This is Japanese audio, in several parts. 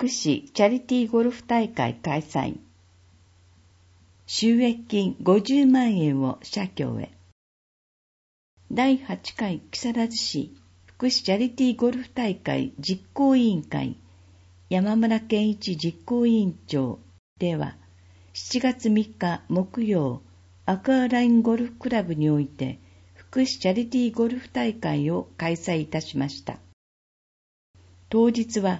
福祉チャリティーゴルフ大会開催。収益金50万円を社協へ。第8回木更津市福祉チャリティーゴルフ大会実行委員会山村健一実行委員長では、7月3日木曜、アクアラインゴルフクラブにおいて福祉チャリティーゴルフ大会を開催いたしました。当日は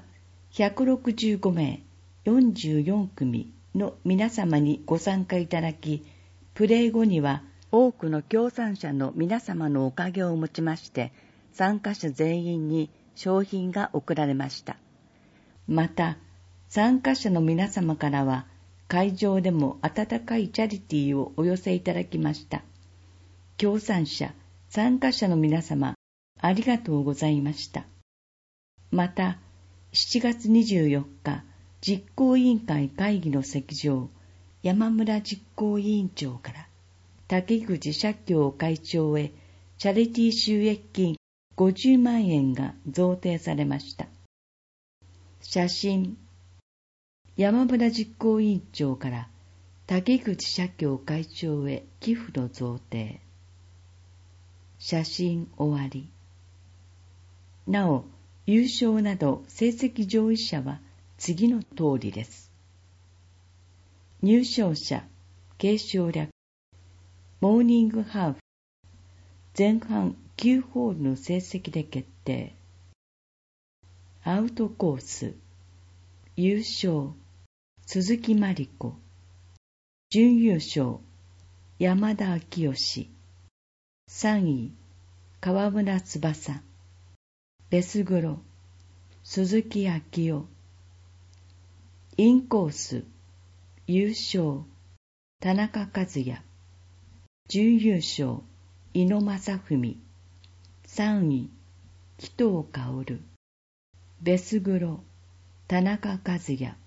165名44組の皆様にご参加いただき、プレー後には多くの協賛者の皆様のおかげをもちまして、参加者全員に賞品が贈られました。また、参加者の皆様からは、会場でも温かいチャリティーをお寄せいただきました。協賛者、参加者の皆様、ありがとうございました。また、7月24日、実行委員会会議の席上、山村実行委員長から、竹口社協会長へチャリティー収益金50万円が贈呈されました。写真、山村実行委員長から竹口社協会長へ寄付の贈呈。写真終わり。なお、優勝など成績上位者は次の通りです。入賞者、継承略、モーニングハーフ、前半9ホールの成績で決定。アウトコース、優勝、鈴木真理子、準優勝、山田昭義、3位、川村翼、ベスグロ、鈴木昭夫、インコース、優勝、田中和也、準優勝、井野正文、3位、紀藤薫、ベスグロ、田中和也、